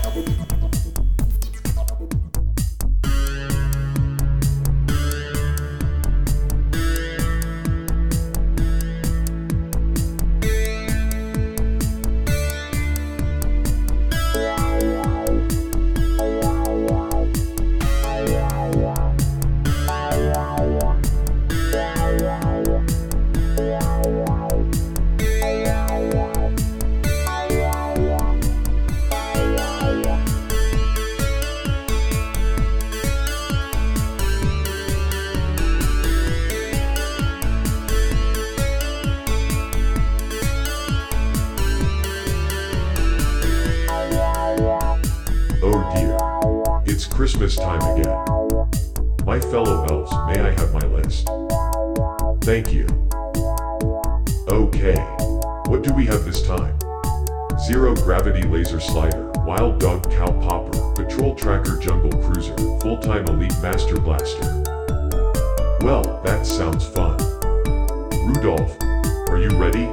Oh dear. It's Christmas time again. My fellow elves, may I have my list? Thank you. Okay. What do we have this time? Zero gravity laser slider, wild dog cow popper, patrol tracker jungle cruiser, full-time elite master blaster. Well, that sounds fun. Rudolph, are you ready?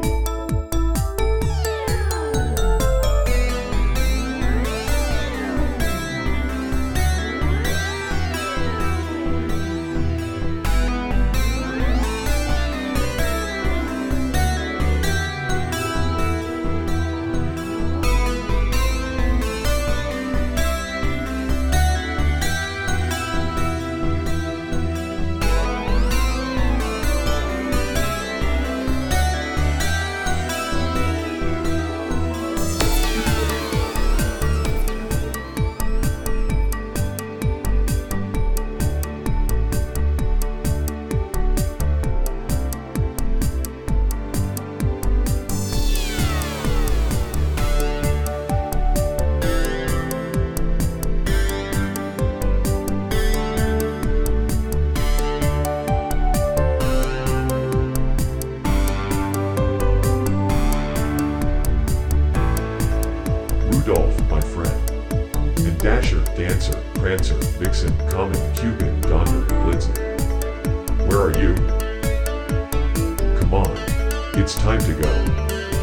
Rudolph, my friend. And Dasher, Dancer, Prancer, Vixen, Comet, Cupid, Donner, Blitzen. Where are you? Come on. It's time to go.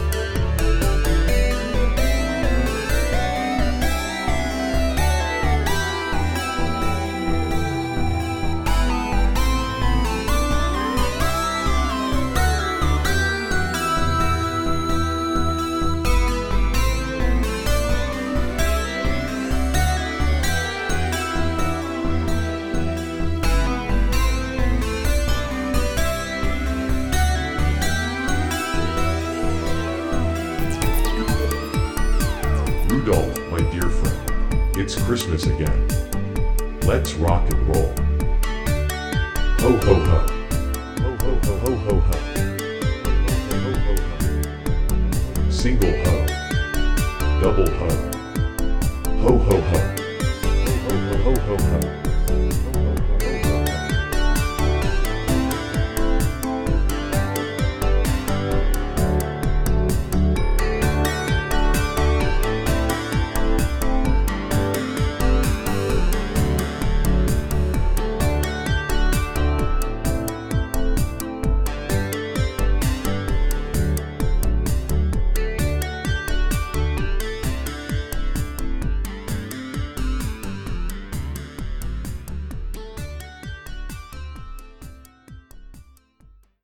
Rudolph, my dear friend, it's Christmas again. Let's rock and roll. Ho ho ho. Ho ho ho ho ho ho. Ho ho ho. Single ho. Double ho. Ho ho ho. Ho ho ho ho ho.